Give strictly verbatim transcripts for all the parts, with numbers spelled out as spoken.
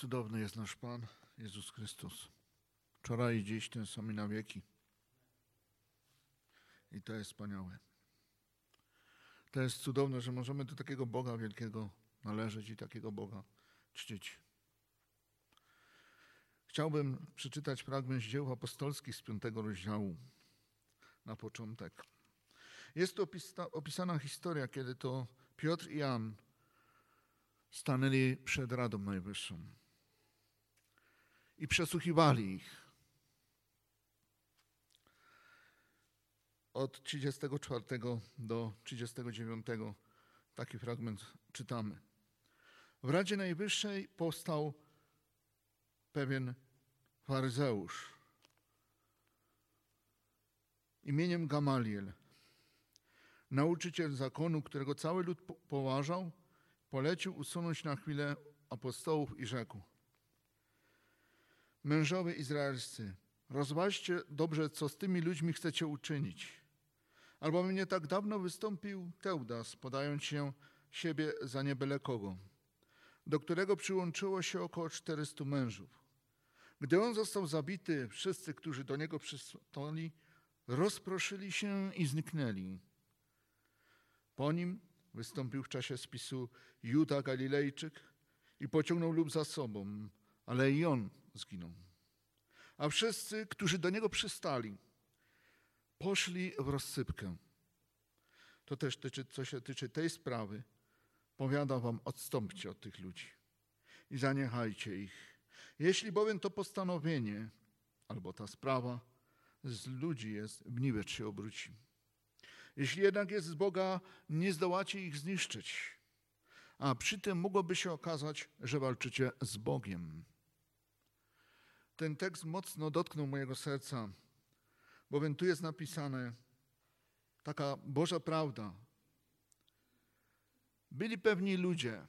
Cudowny jest nasz Pan, Jezus Chrystus. Wczoraj i dziś ten sam i na wieki. I to jest wspaniałe. To jest cudowne, że możemy do takiego Boga wielkiego należeć i takiego Boga czcić. Chciałbym przeczytać fragment z dzieł apostolskich z piątego rozdziału na początek. Jest to opisana historia, kiedy to Piotr i Jan stanęli przed Radą Najwyższą i przesłuchiwali ich. Od trzydziestego czwartego do trzydziestego dziewiątego taki fragment czytamy. W Radzie Najwyższej powstał pewien faryzeusz imieniem Gamaliel, nauczyciel zakonu, którego cały lud poważał, polecił usunąć na chwilę apostołów i rzekł: mężowie izraelscy, rozważcie dobrze, co z tymi ludźmi chcecie uczynić. Albowiem nie tak dawno wystąpił Teudas, podając się siebie za nie byle kogo, do którego przyłączyło się około czterystu mężów. Gdy on został zabity, wszyscy, którzy do niego przystąpili, rozproszyli się i zniknęli. Po nim wystąpił w czasie spisu Juda Galilejczyk i pociągnął lud za sobą, ale i on zginął. A wszyscy, którzy do niego przystali, poszli w rozsypkę. To też, tyczy, co się tyczy tej sprawy, powiadam wam, odstąpcie od tych ludzi i zaniechajcie ich. Jeśli bowiem to postanowienie albo ta sprawa z ludzi jest, w niwecz się obróci. Jeśli jednak jest z Boga, nie zdołacie ich zniszczyć, a przy tym mogłoby się okazać, że walczycie z Bogiem. Ten tekst mocno dotknął mojego serca, bowiem tu jest napisane taka Boża prawda. Byli pewni ludzie,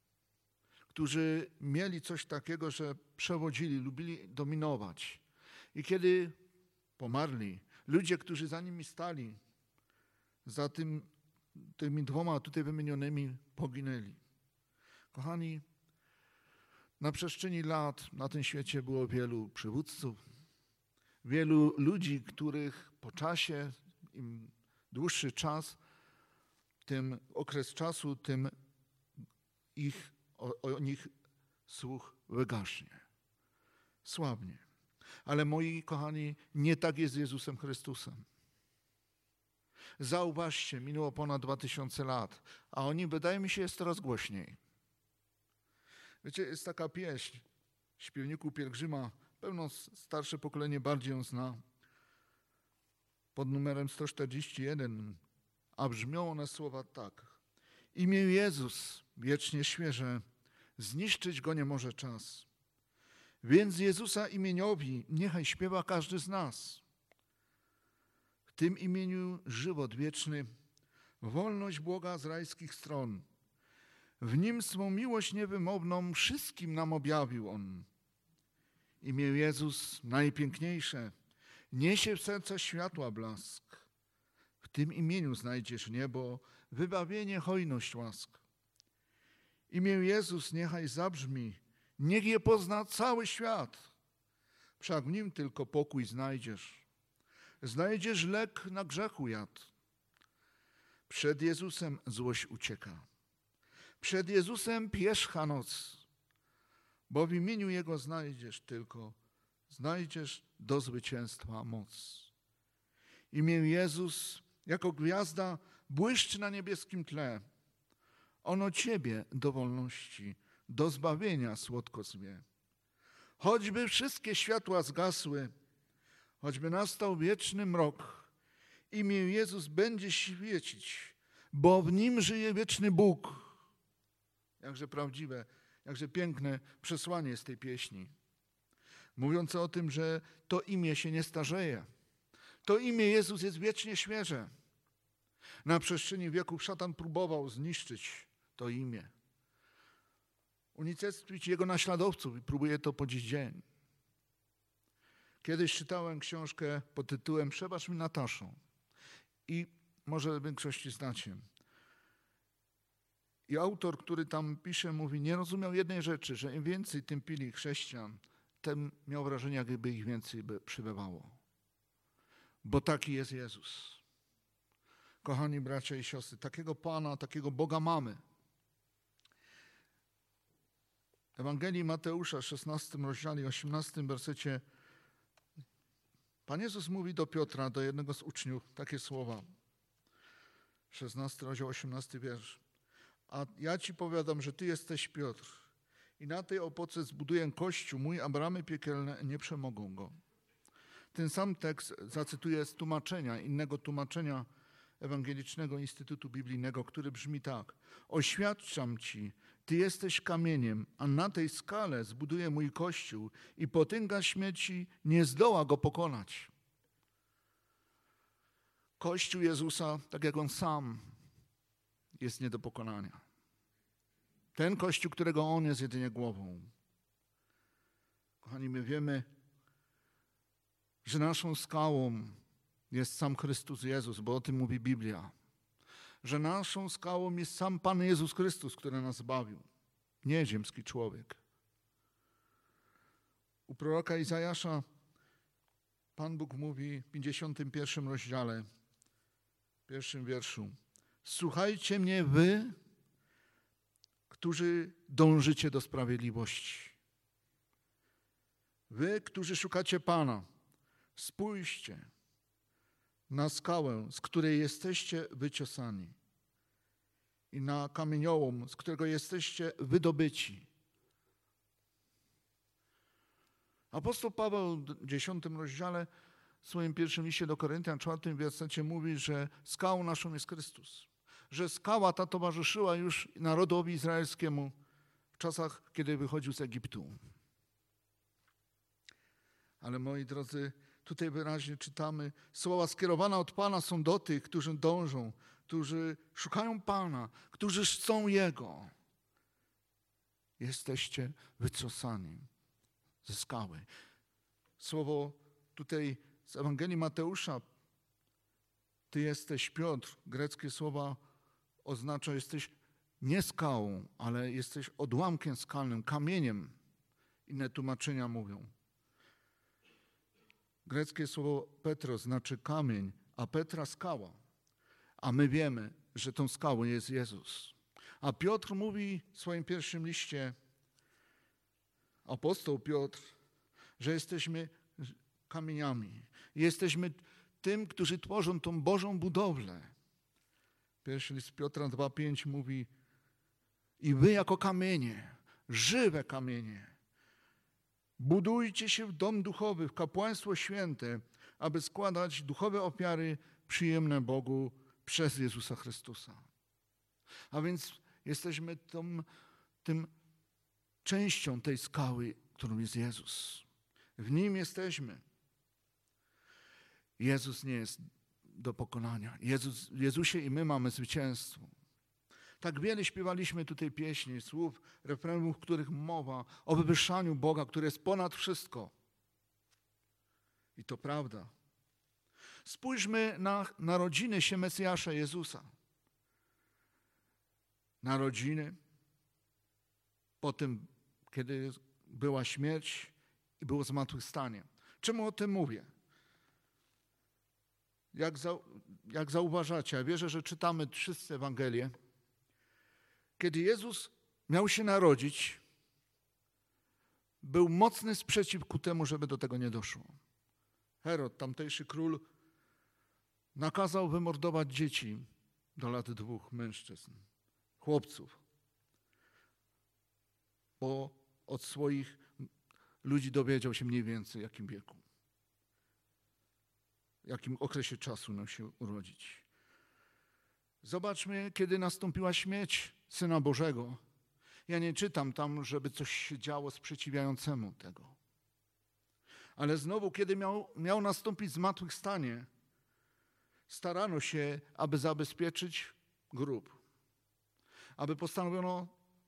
którzy mieli coś takiego, że przewodzili, lubili dominować. I kiedy pomarli, ludzie, którzy za nimi stali, za tym, tymi dwoma tutaj wymienionymi, poginęli. Kochani, na przestrzeni lat na tym świecie było wielu przywódców, wielu ludzi, których po czasie, im dłuższy czas, tym okres czasu, tym ich, o, o nich słuch wygaśnie. Słabnie. Ale moi kochani, nie tak jest z Jezusem Chrystusem. Zauważcie, minęło ponad dwa tysiące lat, a o nim, wydaje mi się, jest coraz głośniej. Wiecie, jest taka pieśń Śpiewniku Pielgrzyma, pewno starsze pokolenie bardziej ją zna, pod numerem sto czterdzieści jeden, a brzmią one słowa tak. Imię Jezus, wiecznie świeże, zniszczyć go nie może czas. Więc Jezusa imieniowi niechaj śpiewa każdy z nas. W tym imieniu żywot wieczny, wolność błoga z rajskich stron. W nim swą miłość niewymowną wszystkim nam objawił On. Imię Jezus najpiękniejsze, niesie w serca światła blask. W tym imieniu znajdziesz niebo, wybawienie, hojność łask. Imię Jezus niechaj zabrzmi, niech je pozna cały świat. Wszak w nim tylko pokój znajdziesz. Znajdziesz lek na grzechu jad. Przed Jezusem złość ucieka. Przed Jezusem pierzcha noc. Bo w imieniu Jego znajdziesz tylko, znajdziesz do zwycięstwa moc. Imię Jezus jako gwiazda błyszczy na niebieskim tle. Ono Ciebie do wolności, do zbawienia słodko zwie. Choćby wszystkie światła zgasły, choćby nastał wieczny mrok, imię Jezus będzie świecić, bo w nim żyje wieczny Bóg. Jakże prawdziwe, jakże piękne przesłanie z tej pieśni. Mówiące o tym, że to imię się nie starzeje. To imię Jezus jest wiecznie świeże. Na przestrzeni wieków szatan próbował zniszczyć to imię. Unicestwić jego naśladowców i próbuje to po dziś dzień. Kiedyś czytałem książkę pod tytułem Przebacz mi Nataszo. I może w większości znacie. I autor, który tam pisze, mówi, nie rozumiał jednej rzeczy, że im więcej tępili chrześcijan, tym miał wrażenie, jakby ich więcej by przybywało. Bo taki jest Jezus. Kochani bracia i siostry, takiego Pana, takiego Boga mamy. W Ewangelii Mateusza, szesnastym rozdziale, osiemnastym wersecie, Pan Jezus mówi do Piotra, do jednego z uczniów, takie słowa. szesnasty rozdział, osiemnasty wiersz. A ja ci powiadam, że ty jesteś Piotr i na tej opoce zbuduję kościół mój, a bramy piekielne nie przemogą go. Ten sam tekst zacytuję z tłumaczenia, innego tłumaczenia Ewangelicznego Instytutu Biblijnego, który brzmi tak. Oświadczam ci, ty jesteś kamieniem, a na tej skale zbuduję mój kościół i potęga śmierci nie zdoła go pokonać. Kościół Jezusa, tak jak On sam, jest nie do pokonania. Ten Kościół, którego On jest jedynie głową. Kochani, my wiemy, że naszą skałą jest sam Chrystus Jezus, bo o tym mówi Biblia. Że naszą skałą jest sam Pan Jezus Chrystus, który nas zbawił. Nie ziemski człowiek. U proroka Izajasza Pan Bóg mówi w pięćdziesiątym pierwszym rozdziale, w pierwszym wierszu. Słuchajcie mnie wy, którzy dążycie do sprawiedliwości. Wy, którzy szukacie Pana, spójrzcie na skałę, z której jesteście wyciosani i na kamieniołom, z którego jesteście wydobyci. Apostoł Paweł w dziesiątym rozdziale w swoim pierwszym liście do Koryntian, czwartym wersecie mówi, że skałą naszą jest Chrystus. Że skała ta towarzyszyła już narodowi izraelskiemu w czasach, kiedy wychodził z Egiptu. Ale moi drodzy, tutaj wyraźnie czytamy, słowa skierowane od Pana są do tych, którzy dążą, którzy szukają Pana, którzy chcą Jego. Jesteście wycofani ze skały. Słowo tutaj z Ewangelii Mateusza, ty jesteś Piotr, greckie słowa oznacza, jesteś nie skałą, ale jesteś odłamkiem skalnym, kamieniem. Inne tłumaczenia mówią. Greckie słowo Petros znaczy kamień, a Petra skała. A my wiemy, że tą skałą jest Jezus. A Piotr mówi w swoim pierwszym liście, apostoł Piotr, że jesteśmy kamieniami. Jesteśmy tym, którzy tworzą tą Bożą budowlę. Pierwszy list Piotra dwa pięć mówi i wy jako kamienie, żywe kamienie, budujcie się w dom duchowy, w kapłaństwo święte, aby składać duchowe ofiary przyjemne Bogu przez Jezusa Chrystusa. A więc jesteśmy tą, tym częścią tej skały, którą jest Jezus. W Nim jesteśmy. Jezus nie jest do pokonania. Jezus, w Jezusie i my mamy zwycięstwo. Tak wiele śpiewaliśmy tutaj pieśni, słów, refrenów, w których mowa o wywyższaniu Boga, który jest ponad wszystko. I to prawda. Spójrzmy na narodziny się Mesjasza Jezusa. Narodziny, potem, kiedy była śmierć i było zmartwychwstanie. Czemu o tym mówię? Jak, za, jak zauważacie, ja wierzę, że czytamy wszyscy Ewangelię, kiedy Jezus miał się narodzić, był mocny sprzeciw ku temu, żeby do tego nie doszło. Herod, tamtejszy król, nakazał wymordować dzieci do lat dwóch mężczyzn, chłopców, bo od swoich ludzi dowiedział się mniej więcej, w jakim wieku, w jakim okresie czasu miał się urodzić. Zobaczmy, kiedy nastąpiła śmierć Syna Bożego. Ja nie czytam tam, żeby coś się działo sprzeciwiającemu tego. Ale znowu, kiedy miał, miał nastąpić zmartwychwstanie, starano się, aby zabezpieczyć grób. Aby postanowiono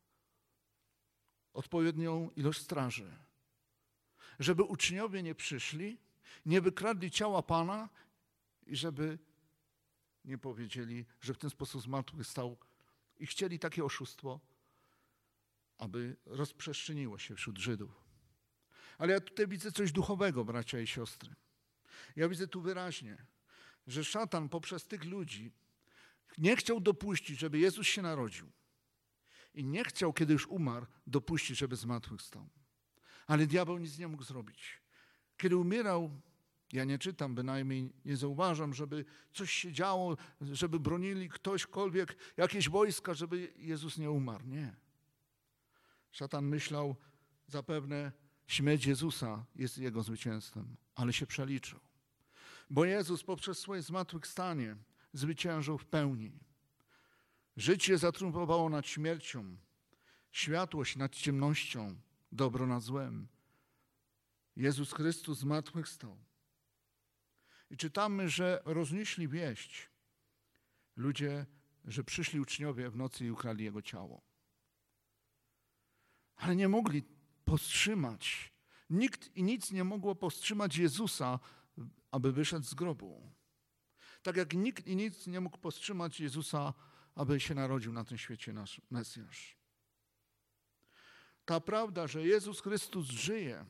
odpowiednią ilość straży. Żeby uczniowie nie przyszli, nie wykradli ciała Pana i żeby nie powiedzieli, że w ten sposób zmartwychwstał I chcieli takie oszustwo, aby rozprzestrzeniło się wśród Żydów. Ale ja tutaj widzę coś duchowego, bracia i siostry. Ja widzę tu wyraźnie, że szatan poprzez tych ludzi nie chciał dopuścić, żeby Jezus się narodził. I nie chciał, kiedy już umarł, dopuścić, żeby zmartwychwstał. Ale diabeł nic nie mógł zrobić. Kiedy umierał, ja nie czytam, bynajmniej nie zauważam, żeby coś się działo, żeby bronili ktośkolwiek, jakieś wojska, żeby Jezus nie umarł. Nie. Szatan myślał, zapewne śmierć Jezusa jest jego zwycięstwem, ale się przeliczył. Bo Jezus poprzez swoje zmartwychwstanie zwyciężył w pełni. Życie zatriumfowało nad śmiercią, światłość nad ciemnością, dobro nad złem. Jezus Chrystus zmartwychwstał. I czytamy, że roznieśli wieść ludzie, że przyszli uczniowie w nocy i ukradli Jego ciało. Ale nie mogli powstrzymać. Nikt i nic nie mogło powstrzymać Jezusa, aby wyszedł z grobu. Tak jak nikt i nic nie mógł powstrzymać Jezusa, aby się narodził na tym świecie nasz Mesjasz. Ta prawda, że Jezus Chrystus żyje,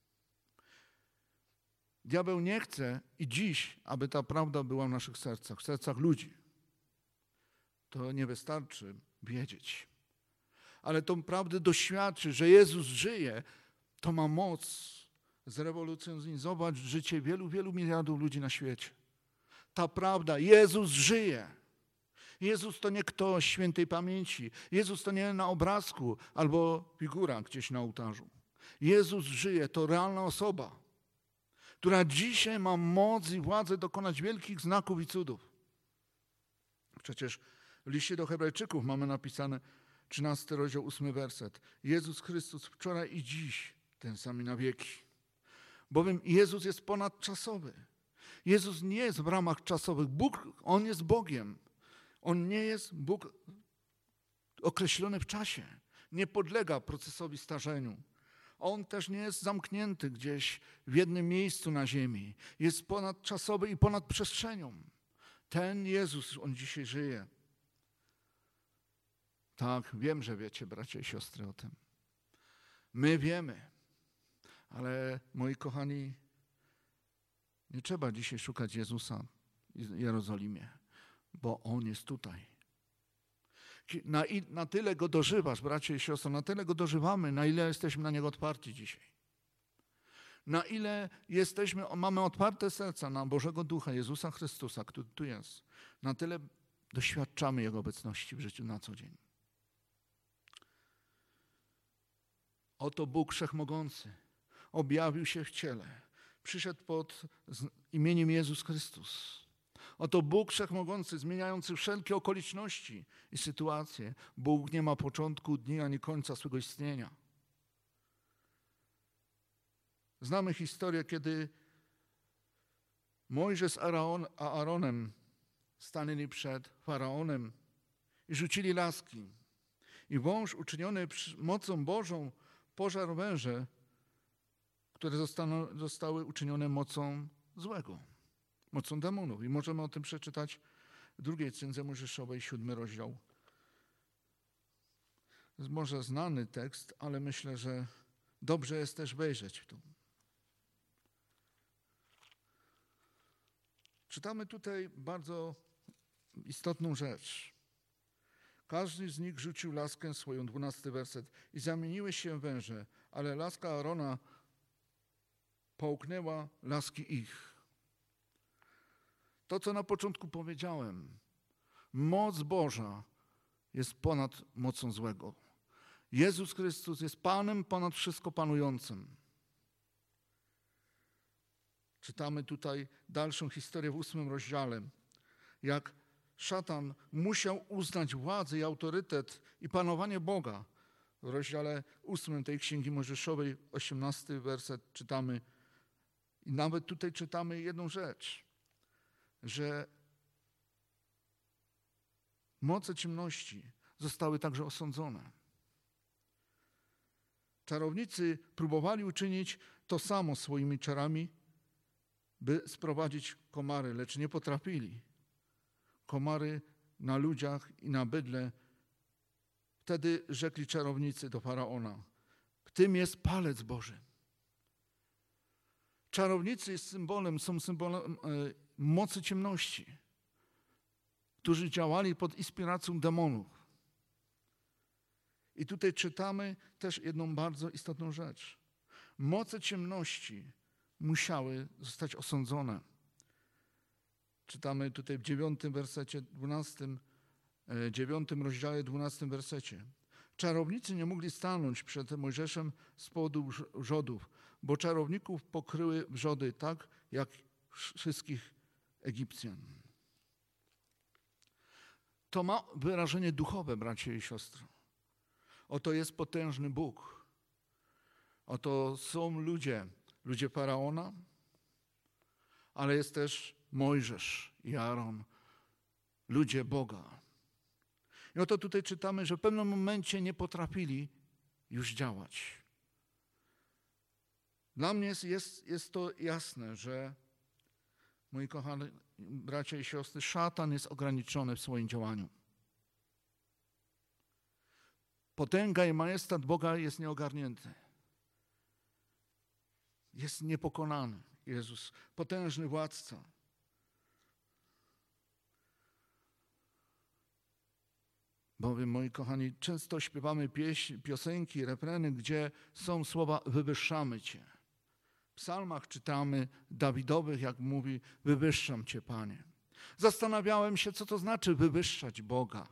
diabeł nie chce i dziś, aby ta prawda była w naszych sercach, w sercach ludzi. To nie wystarczy wiedzieć. Ale tą prawdę doświadczy, że Jezus żyje, to ma moc zrewolucjonizować życie wielu, wielu miliardów ludzi na świecie. Ta prawda, Jezus żyje. Jezus to nie ktoś świętej pamięci. Jezus to nie na obrazku albo figura gdzieś na ołtarzu. Jezus żyje, to realna osoba, która dzisiaj ma moc i władzę dokonać wielkich znaków i cudów. Przecież w liście do Hebrajczyków mamy napisane trzynasty rozdział, ósmy werset. Jezus Chrystus wczoraj i dziś ten sam na wieki. Bowiem Jezus jest ponadczasowy. Jezus nie jest w ramach czasowych. Bóg, On jest Bogiem. On nie jest Bóg określony w czasie. Nie podlega procesowi starzeniu. On też nie jest zamknięty gdzieś w jednym miejscu na ziemi. Jest ponadczasowy i ponad przestrzenią. Ten Jezus, On dzisiaj żyje. Tak, wiem, że wiecie, bracia i siostry, o tym. My wiemy, ale moi kochani, nie trzeba dzisiaj szukać Jezusa w Jerozolimie, bo On jest tutaj. Na, na tyle Go dożywasz, bracia i siostry, na tyle Go dożywamy, na ile jesteśmy na Niego otwarci dzisiaj. Na ile jesteśmy, mamy otwarte serca na Bożego Ducha, Jezusa Chrystusa, który tu jest. Na tyle doświadczamy Jego obecności w życiu na co dzień. Oto Bóg Wszechmogący objawił się w ciele. Przyszedł pod imieniem Jezus Chrystus. Oto Bóg Wszechmogący, zmieniający wszelkie okoliczności i sytuacje. Bóg nie ma początku dni ani końca swego istnienia. Znamy historię, kiedy Mojżesz z Aaronem stanęli przed Faraonem i rzucili laski. I wąż uczyniony mocą Bożą pożarł węże, które zostaną, zostały uczynione mocą złego, mocą demonów. I możemy o tym przeczytać w drugiej Księdze Mojżeszowej, siódmy rozdział. To jest może znany tekst, ale myślę, że dobrze jest też wejrzeć w to. Czytamy tutaj bardzo istotną rzecz. Każdy z nich rzucił laskę swoją, dwunasty werset, i zamieniły się węże, ale laska Aarona połknęła laski ich. To, co na początku powiedziałem, moc Boża jest ponad mocą złego. Jezus Chrystus jest Panem ponad wszystko panującym. Czytamy tutaj dalszą historię w ósmym rozdziale, jak szatan musiał uznać władzę i autorytet i panowanie Boga. W rozdziale ósmym tej Księgi Mojżeszowej, osiemnasty werset czytamy. I nawet tutaj czytamy jedną rzecz, że moce ciemności zostały także osądzone. Czarownicy próbowali uczynić to samo swoimi czarami, by sprowadzić komary, lecz nie potrafili. Komary na ludziach i na bydle Wtedy rzekli czarownicy do Faraona: w tym jest palec Boży. Czarownicy jest symbolem, są symbolem e, mocy ciemności, którzy działali pod inspiracją demonów. I tutaj czytamy też jedną bardzo istotną rzecz. Moce ciemności musiały zostać osądzone. Czytamy tutaj w dziewiątym wersecie, dwunastym, dziewiątym rozdziale, dwunastym wersecie. Czarownicy nie mogli stanąć przed Mojżeszem z powodu wrzodów, bo czarowników pokryły wrzody tak, jak wszystkich Egipcjan. To ma wyrażenie duchowe, bracie i siostry. Oto jest potężny Bóg. Oto są ludzie, ludzie Faraona, ale jest też Mojżesz i Aaron, ludzie Boga. I oto tutaj czytamy, że w pewnym momencie nie potrafili już działać. Dla mnie jest, jest, jest to jasne, że, moi kochani bracia i siostry, szatan jest ograniczony w swoim działaniu. Potęga i majestat Boga jest nieogarnięty. Jest niepokonany Jezus, potężny władca. Bowiem, moi kochani, często śpiewamy pieśń, piosenki, refreny, gdzie są słowa wywyższamy Cię. W psalmach czytamy Dawidowych, jak mówi, wywyższam Cię, Panie. Zastanawiałem się, co to znaczy wywyższać Boga.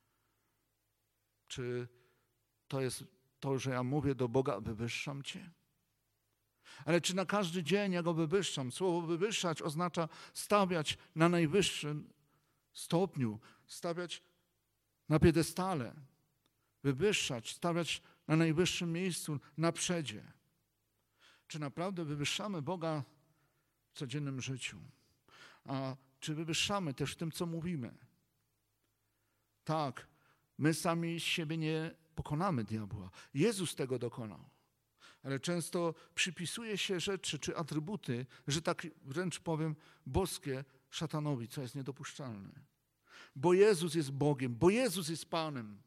Czy to jest to, że ja mówię do Boga, wywyższam Cię? Ale czy na każdy dzień ja Go wywyższam? Słowo wywyższać oznacza stawiać na najwyższym stopniu, stawiać na piedestale, wywyższać, stawiać na najwyższym miejscu, na przedzie. Czy naprawdę wywyższamy Boga w codziennym życiu? A czy wywyższamy też w tym, co mówimy? Tak, my sami z siebie nie pokonamy diabła. Jezus tego dokonał. Ale często przypisuje się rzeczy czy atrybuty, że tak wręcz powiem, boskie szatanowi, co jest niedopuszczalne. Bo Jezus jest Bogiem, bo Jezus jest Panem.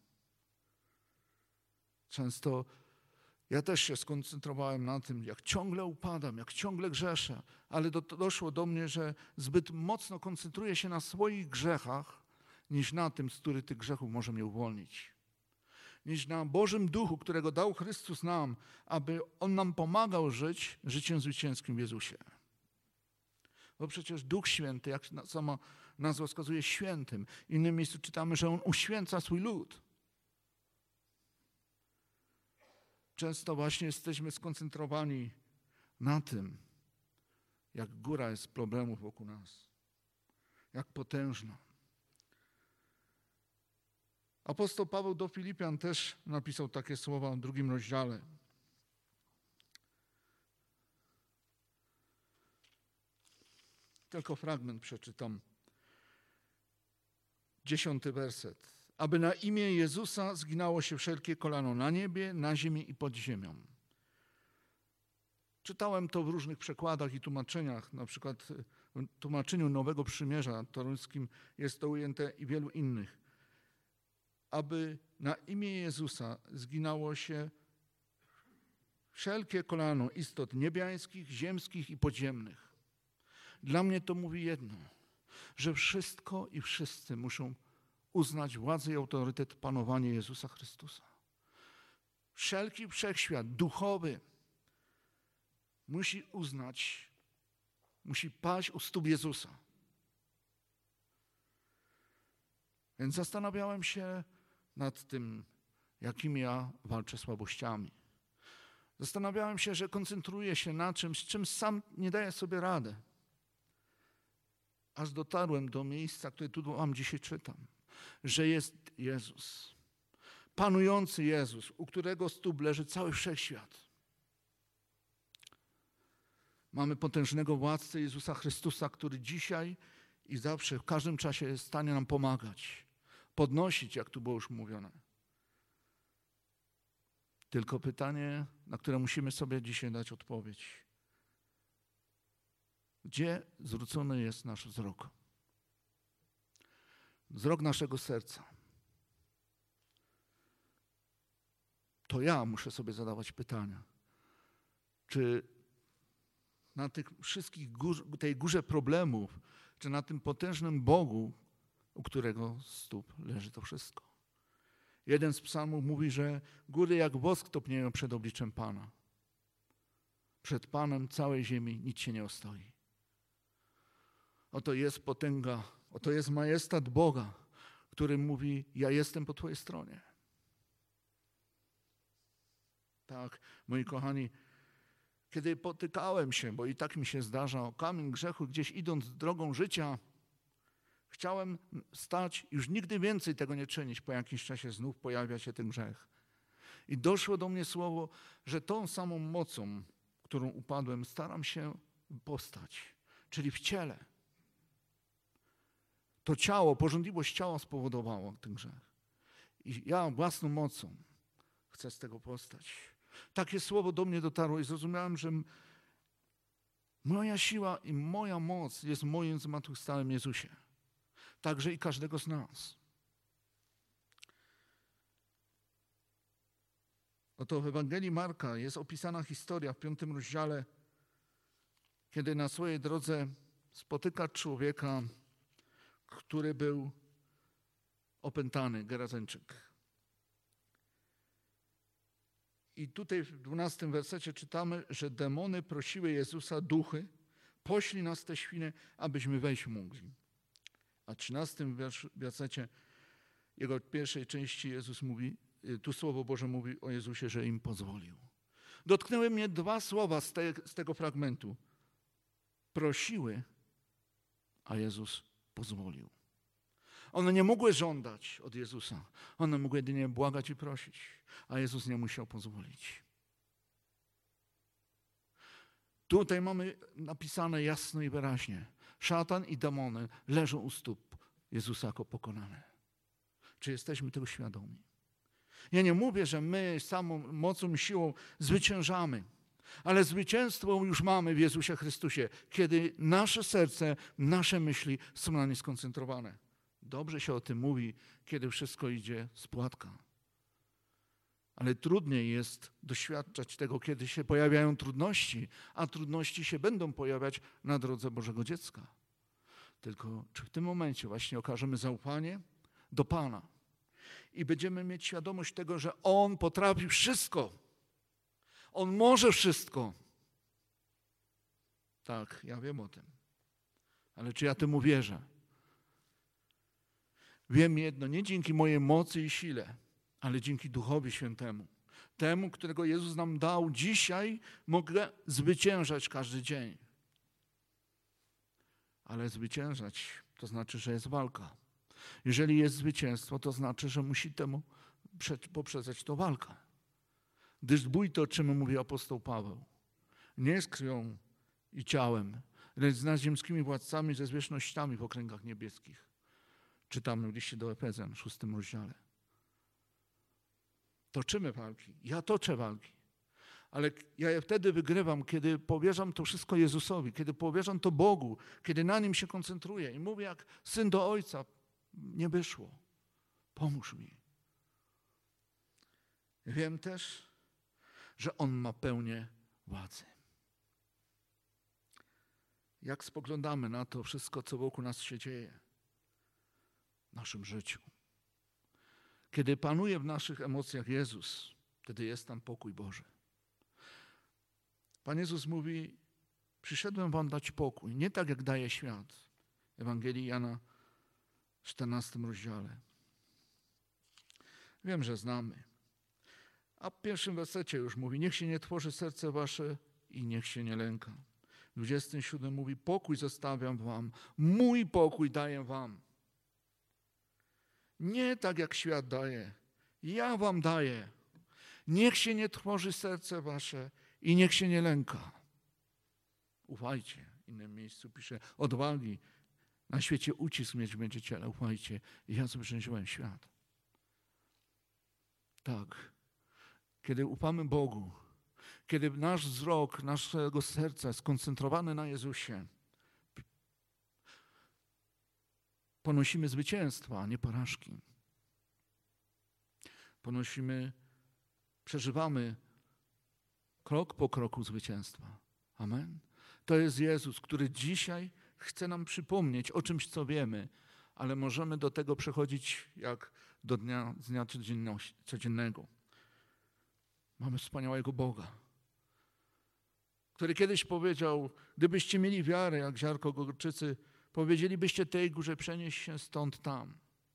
Często ja też się skoncentrowałem na tym, jak ciągle upadam, jak ciągle grzeszę, ale do, doszło do mnie, że zbyt mocno koncentruję się na swoich grzechach, niż na tym, z których tych grzechów może mnie uwolnić. Niż na Bożym Duchu, którego dał Chrystus nam, aby On nam pomagał żyć życiem zwycięskim w Jezusie. Bo przecież Duch Święty, jak sama nazwa wskazuje, świętym. W innym miejscu czytamy, że On uświęca swój lud. Często właśnie jesteśmy skoncentrowani na tym, jak góra jest problemów wokół nas. Jak potężna. Apostoł Paweł do Filipian też napisał takie słowa w drugim rozdziale. Tylko fragment przeczytam. Dziesiąty werset. Aby na imię Jezusa zginało się wszelkie kolano na niebie, na ziemi i pod ziemią. Czytałem to w różnych przekładach i tłumaczeniach, na przykład w tłumaczeniu Nowego Przymierza toruńskim jest to ujęte i wielu innych. Aby na imię Jezusa zginało się wszelkie kolano istot niebiańskich, ziemskich i podziemnych. Dla mnie to mówi jedno, że wszystko i wszyscy muszą uznać władzę i autorytet panowania Jezusa Chrystusa. Wszelki wszechświat duchowy musi uznać, musi paść u stóp Jezusa. Więc zastanawiałem się nad tym, jakimi ja walczę słabościami. Zastanawiałem się, że koncentruję się na czymś, z czym sam nie daję sobie rady. Aż dotarłem do miejsca, które tu wam dzisiaj czytam, że jest Jezus. Panujący Jezus, u którego stóp leży cały wszechświat. Mamy potężnego władcę Jezusa Chrystusa, który dzisiaj i zawsze, w każdym czasie jest w stanie nam pomagać, podnosić, jak tu było już mówione. Tylko pytanie, na które musimy sobie dzisiaj dać odpowiedź. Gdzie zwrócony jest nasz wzrok? Wzrok naszego serca. to ja muszę sobie zadawać pytania. Czy na tych wszystkich gór, tej górze problemów, czy na tym potężnym Bogu, u którego stóp leży to wszystko? Jeden z psalmów mówi, że góry jak wosk topnieją przed obliczem Pana. Przed Panem całej ziemi nic się nie ostoi. Oto jest potęga, oto jest majestat Boga, który mówi, ja jestem po Twojej stronie. Tak, moi kochani, kiedy potykałem się, bo i tak mi się zdarza, o kamień grzechu, gdzieś idąc drogą życia, chciałem stać, już nigdy więcej tego nie czynić. Po jakimś czasie znów pojawia się ten grzech. I doszło do mnie słowo, że tą samą mocą, którą upadłem, staram się powstać, czyli w ciele. To ciało, pożądliwość ciała spowodowało ten grzech. I ja własną mocą chcę z tego powstać. Takie słowo do mnie dotarło i zrozumiałem, że moja siła i moja moc jest w moim zmartwychwstałym Jezusie. Także i każdego z nas. Oto w Ewangelii Marka jest opisana historia w piątym rozdziale, kiedy na swojej drodze spotyka człowieka, który był opętany, Gerazeńczyk. I tutaj w dwunastym wersecie czytamy, że demony prosiły Jezusa, duchy, poślij nas te świnie, abyśmy wejść mogli. A w trzynastym wersecie jego pierwszej części Jezus mówi, tu Słowo Boże mówi o Jezusie, że im pozwolił. Dotknęły mnie dwa słowa z, te, z tego fragmentu. Prosiły, a Jezus pozwolił. One nie mogły żądać od Jezusa. One mogły jedynie błagać i prosić, a Jezus nie musiał pozwolić. Tutaj mamy napisane jasno i wyraźnie. Szatan i demony leżą u stóp Jezusa jako pokonane. Czy jesteśmy tego świadomi? Ja nie mówię, że my samą mocą, siłą zwyciężamy, ale zwycięstwo już mamy w Jezusie Chrystusie, kiedy nasze serce, nasze myśli są na nie skoncentrowane. Dobrze się o tym mówi, kiedy wszystko idzie z płatka. Ale trudniej jest doświadczać tego, kiedy się pojawiają trudności, a trudności się będą pojawiać na drodze Bożego dziecka. Tylko czy w tym momencie właśnie okażemy zaufanie do Pana i będziemy mieć świadomość tego, że On potrafi wszystko. On może wszystko. Tak, ja wiem o tym. Ale czy ja temu wierzę? Wiem jedno, nie dzięki mojej mocy i sile, ale dzięki Duchowi Świętemu. Temu, którego Jezus nam dał dzisiaj, mogę zwyciężać każdy dzień. Ale zwyciężać to znaczy, że jest walka. Jeżeli jest zwycięstwo, to znaczy, że musi temu poprzedzać to walka. Gdyż bój to, o czym mówi apostoł Paweł, nie jest krwią i ciałem, lecz z nadziemskimi władcami, ze zwierzchnościami w okręgach niebieskich. Czytamy w liście do Efezjan w szóstym rozdziale. Toczymy walki. Ja toczę walki. Ale ja je wtedy wygrywam, kiedy powierzam to wszystko Jezusowi, kiedy powierzam to Bogu, kiedy na Nim się koncentruję i mówię jak syn do Ojca, nie wyszło. Pomóż mi. Wiem też, że On ma pełnię władzy. Jak spoglądamy na to wszystko, co wokół nas się dzieje w naszym życiu. Kiedy panuje w naszych emocjach Jezus, wtedy jest tam pokój Boży. Pan Jezus mówi, przyszedłem wam dać pokój, nie tak jak daje świat. Ewangelii Jana w czternastym rozdziale. Wiem, że znamy. A w pierwszym wersecie już mówi, niech się nie tworzy serce wasze i niech się nie lęka. W dwudziestym siódmym mówi, pokój zostawiam wam, mój pokój daję wam. Nie tak jak świat daje, ja wam daję. Niech się nie tworzy serce wasze i niech się nie lęka. Ufajcie. W innym miejscu pisze, odwagi. Na świecie ucisk mieć będziecie, ale ufajcie. Ja zwyciężyłem świat. Tak. Kiedy ufamy Bogu, kiedy nasz wzrok, naszego serca jest skoncentrowany na Jezusie, ponosimy zwycięstwa, a nie porażki. Ponosimy przeżywamy krok po kroku zwycięstwa. Amen. To jest Jezus, który dzisiaj chce nam przypomnieć o czymś, co wiemy, ale możemy do tego przechodzić jak do dnia, z dnia codziennego. Mamy wspaniałego Boga, który kiedyś powiedział, gdybyście mieli wiarę jak ziarko gorczycy, powiedzielibyście tej górze, przenieś się stąd tam.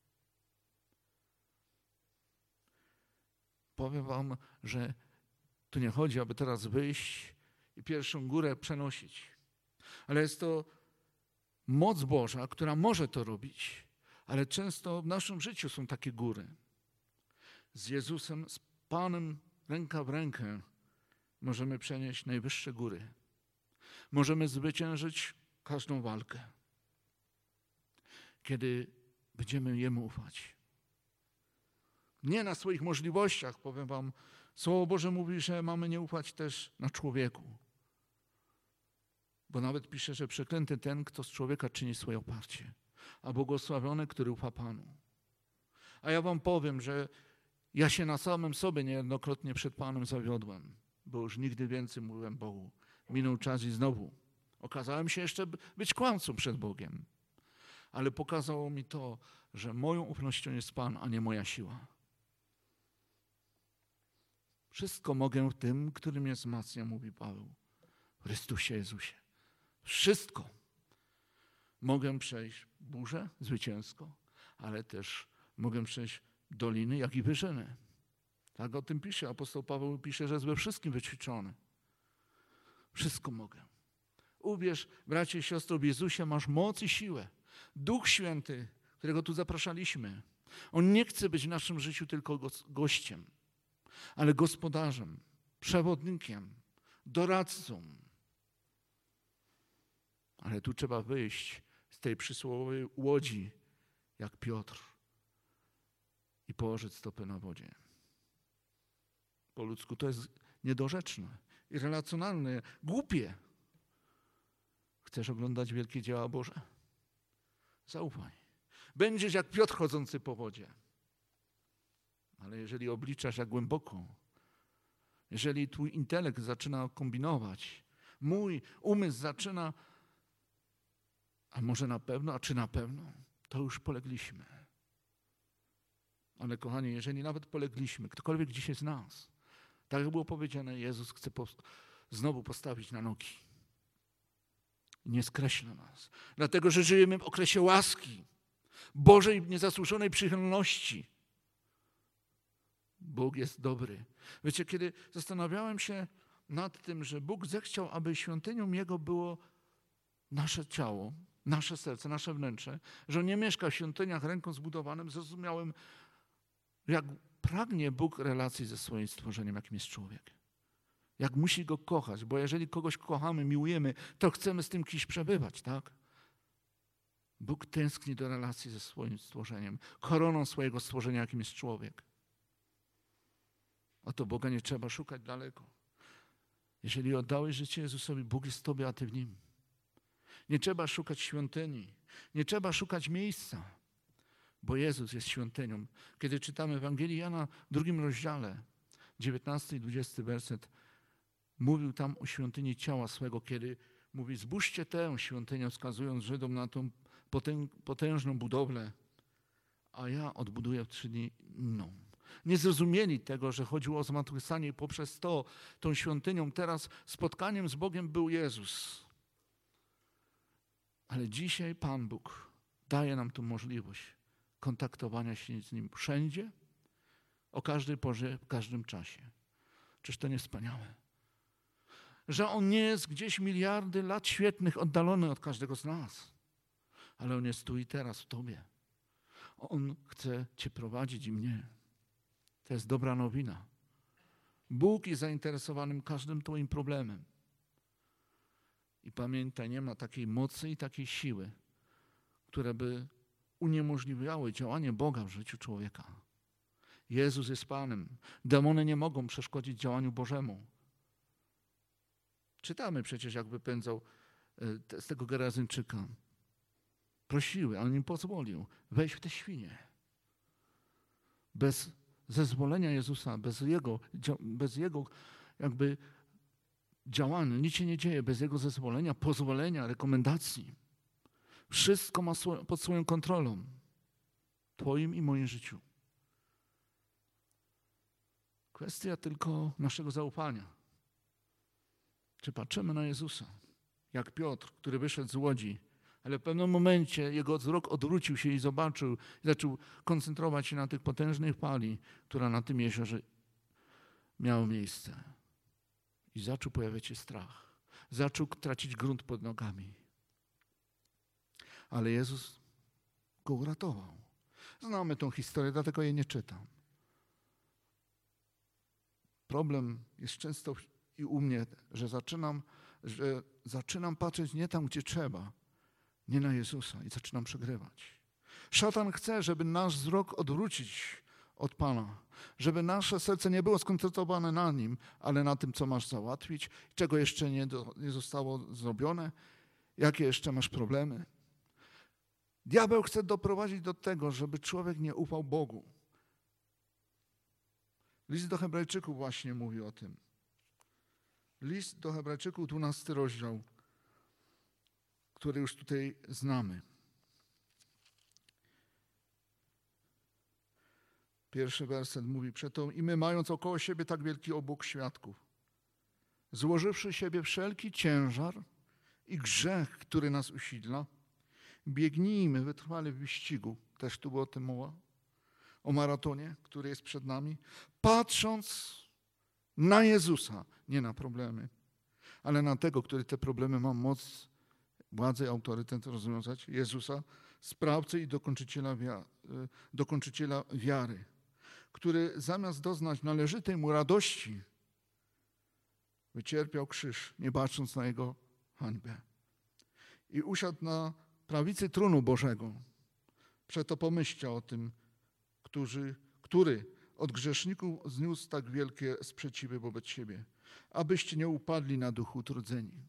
Powiem wam, że tu nie chodzi, aby teraz wyjść i pierwszą górę przenosić. Ale jest to moc Boża, która może to robić, ale często w naszym życiu są takie góry. Z Jezusem, z Panem ręka w rękę możemy przenieść najwyższe góry. Możemy zwyciężyć każdą walkę, kiedy będziemy Jemu ufać. Nie na swoich możliwościach, powiem wam, Słowo Boże mówi, że mamy nie ufać też na człowieku. Bo nawet pisze, że przeklęty ten, kto z człowieka czyni swoje oparcie, a błogosławiony, który ufa Panu. A ja wam powiem, że ja się na samym sobie niejednokrotnie przed Panem zawiodłem, bo już nigdy więcej mówiłem Bogu. Minął czas i znowu okazałem się jeszcze być kłamcą przed Bogiem. Ale pokazało mi to, że moją ufnością jest Pan, a nie moja siła. Wszystko mogę w tym, który mnie wzmacnia, mówi Paweł, w Chrystusie Jezusie. Wszystko. Mogę przejść burzę zwycięsko, ale też mogę przejść doliny, jak i wyżyny. Tak o tym pisze. Apostoł Paweł pisze, że jest we wszystkim wyćwiczony. Wszystko mogę. Uwierz, bracie i siostro, w Jezusie masz moc i siłę. Duch Święty, którego tu zapraszaliśmy, On nie chce być w naszym życiu tylko gościem, ale gospodarzem, przewodnikiem, doradcą. Ale tu trzeba wyjść z tej przysłowiowej łodzi, jak Piotr, i położyć stopy na wodzie. Po ludzku to jest niedorzeczne, irracjonalne, głupie. Chcesz oglądać wielkie dzieła Boże? Zaufaj. Będziesz jak Piotr chodzący po wodzie. Ale jeżeli obliczasz jak głęboko, jeżeli twój intelekt zaczyna kombinować, mój umysł zaczyna, a może na pewno, a czy na pewno, to już polegliśmy. Ale kochani, jeżeli nawet polegliśmy, ktokolwiek dzisiaj z nas, tak jak było powiedziane, Jezus chce po, znowu postawić na nogi. Nie skreśla nas. Dlatego, że żyjemy w okresie łaski, Bożej niezasłużonej przychylności. Bóg jest dobry. Wiecie, kiedy zastanawiałem się nad tym, że Bóg zechciał, aby świątynią Jego było nasze ciało, nasze serce, nasze wnętrze, że On nie mieszka w świątyniach ręką zbudowanym, zrozumiałem, jak pragnie Bóg relacji ze swoim stworzeniem, jakim jest człowiek. Jak musi Go kochać, bo jeżeli kogoś kochamy, miłujemy, to chcemy z tym kimś przebywać, tak? Bóg tęskni do relacji ze swoim stworzeniem, koroną swojego stworzenia, jakim jest człowiek. Oto Boga nie trzeba szukać daleko. Jeżeli oddałeś życie Jezusowi, Bóg jest w tobie, a ty w Nim. Nie trzeba szukać świątyni, nie trzeba szukać miejsca, bo Jezus jest świątynią. Kiedy czytamy Ewangelii Jana w drugim rozdziale, dziewiętnasty i dwudziesty werset, mówił tam o świątyni ciała swego, kiedy mówi, zbóżcie tę świątynię, wskazując Żydom na tą potężną budowlę, a ja odbuduję w trzy dni inną. Nie zrozumieli tego, że chodziło o zmartwychwstanie i poprzez to, tą świątynią teraz spotkaniem z Bogiem był Jezus. Ale dzisiaj Pan Bóg daje nam tu możliwość kontaktowania się z Nim wszędzie, o każdej porze, w każdym czasie. Czyż to nie wspaniałe? Że On nie jest gdzieś miliardy lat świetnych oddalony od każdego z nas, ale On jest tu i teraz w tobie. On chce cię prowadzić i mnie. To jest dobra nowina. Bóg jest zainteresowany każdym twoim problemem. I pamiętaj, nie ma takiej mocy i takiej siły, które by uniemożliwiały działanie Boga w życiu człowieka. Jezus jest Panem. Demony nie mogą przeszkodzić działaniu Bożemu. Czytamy przecież, jak wypędzał z tego Gerazyńczyka. Prosiły, ale nie pozwolił. Weź w te świnie. Bez zezwolenia Jezusa, bez Jego, bez Jego jakby działania, nic się nie dzieje, bez Jego zezwolenia, pozwolenia, rekomendacji. Wszystko ma pod swoją kontrolą. Twoim i moim życiu. Kwestia tylko naszego zaufania. Czy patrzymy na Jezusa, jak Piotr, który wyszedł z łodzi, ale w pewnym momencie jego wzrok odwrócił się i zobaczył, i zaczął koncentrować się na tych potężnej fali, która na tym jeziorze miała miejsce. I zaczął pojawiać się strach. Zaczął tracić grunt pod nogami. Ale Jezus go uratował. Znamy tą historię, dlatego jej nie czytam. Problem jest często i u mnie, że zaczynam, że zaczynam patrzeć nie tam, gdzie trzeba, nie na Jezusa i zaczynam przegrywać. Szatan chce, żeby nasz wzrok odwrócić od Pana, żeby nasze serce nie było skoncentrowane na Nim, ale na tym, co masz załatwić, czego jeszcze nie, do, nie zostało zrobione, jakie jeszcze masz problemy. Diabeł chce doprowadzić do tego, żeby człowiek nie ufał Bogu. List do Hebrajczyków właśnie mówi o tym. List do Hebrajczyków, dwunasty rozdział, który już tutaj znamy. Pierwszy werset mówi: przeto i my, mając około siebie tak wielki obłok świadków, złożywszy siebie wszelki ciężar i grzech, który nas usidla, biegnijmy wytrwale w wyścigu, też tu było o tym mowa, o maratonie, który jest przed nami, patrząc na Jezusa, nie na problemy, ale na tego, który te problemy ma moc, władzę i autorytet rozwiązać, Jezusa, sprawcy i dokończyciela, wia- dokończyciela wiary, który zamiast doznać należytej mu radości, wycierpiał krzyż, nie patrząc na jego hańbę. I usiadł na prawicy tronu Bożego. Przeto pomyślcie o tym, którzy, który od grzeszników zniósł tak wielkie sprzeciwy wobec siebie, abyście nie upadli na duchu utrudzeni.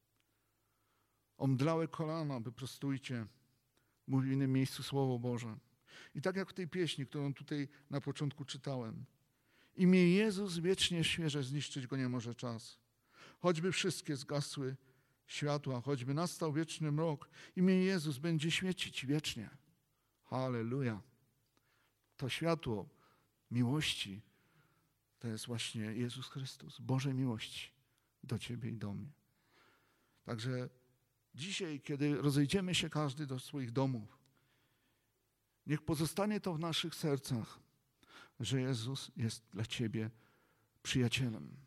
Omdlałe kolana wyprostujcie, mówi w innym miejscu Słowo Boże. I tak jak w tej pieśni, którą tutaj na początku czytałem. Imię Jezus wiecznie świeże, zniszczyć go nie może czas. Choćby wszystkie zgasły światła, choćby nastał wieczny mrok, imię Jezus będzie świecić wiecznie. Halleluja. To światło miłości to jest właśnie Jezus Chrystus, Bożej miłości do ciebie i do mnie. Także dzisiaj, kiedy rozejdziemy się każdy do swoich domów, niech pozostanie to w naszych sercach, że Jezus jest dla ciebie przyjacielem.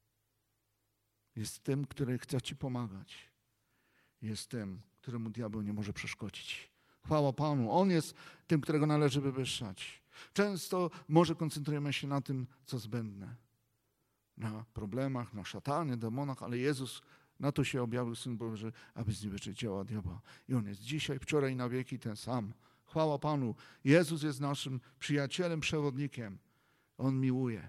Jest tym, który chce ci pomagać. Jest tym, któremu diabeł nie może przeszkodzić. Chwała Panu. On jest tym, którego należy wywyższać. Często może koncentrujemy się na tym, co zbędne. Na problemach, na szatanie, demonach, ale Jezus, na to się objawił Syn Boży, aby zniweczyć dzieła diabła. I On jest dzisiaj, wczoraj i na wieki ten sam. Chwała Panu. Jezus jest naszym przyjacielem, przewodnikiem. On miłuje.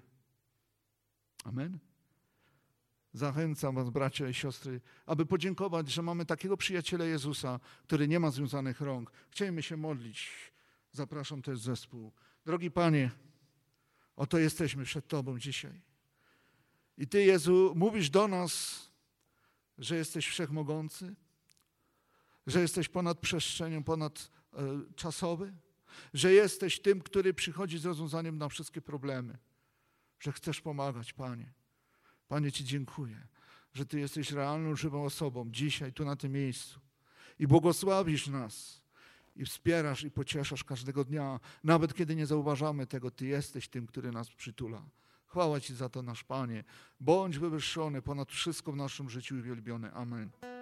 Amen. Zachęcam was, bracia i siostry, aby podziękować, że mamy takiego przyjaciela Jezusa, który nie ma związanych rąk. Chcielibyśmy się modlić. Zapraszam też zespół. Drogi Panie, oto jesteśmy przed Tobą dzisiaj. I Ty, Jezu, mówisz do nas, że jesteś wszechmogący, że jesteś ponad przestrzenią, ponad e, czasowy, że jesteś tym, który przychodzi z rozwiązaniem na wszystkie problemy, że chcesz pomagać, Panie. Panie, Ci dziękuję, że Ty jesteś realną, żywą osobą dzisiaj, tu na tym miejscu i błogosławisz nas i wspierasz i pocieszasz każdego dnia, nawet kiedy nie zauważamy tego, Ty jesteś tym, który nas przytula. Chwała Ci za to, nasz Panie. Bądź wywyższony ponad wszystko w naszym życiu i wielbiony. Amen.